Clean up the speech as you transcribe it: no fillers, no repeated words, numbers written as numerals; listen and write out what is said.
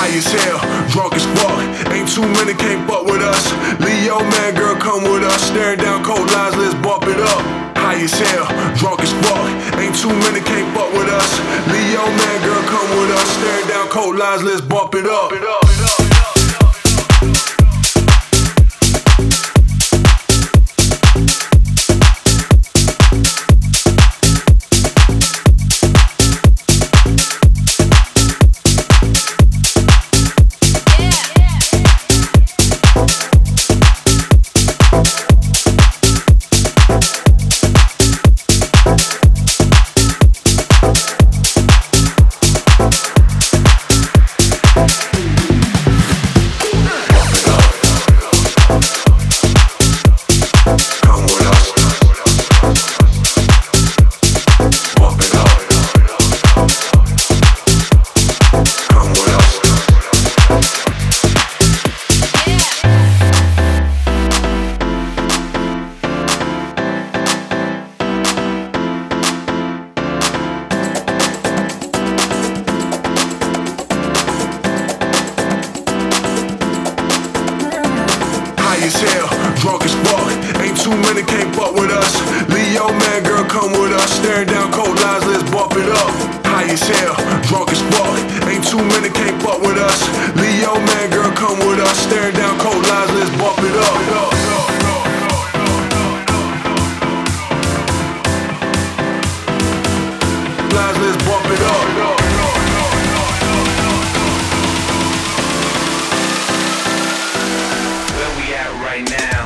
High as hell, drunk as fuck. Ain't too many can't fuck with us. Leo man, girl, come with us. Staring down cold lines, let's bump it up. High as hell, drunk as fuck. Ain't too many can't fuck with us. Leo man, girl, come with us. Staring down cold lines, let's bump it up. Hell, drunk as fuck. Ain't too many can't fuck with us. Leo man, girl, come with us. Staring down cold lines, let's bump it up. High as hell, drunk as fuck. Ain't too many can't fuck with us. Leo man, girl, come with us. Staring down cold lines, let's bump it up. Lines, let's bump it up. Right now.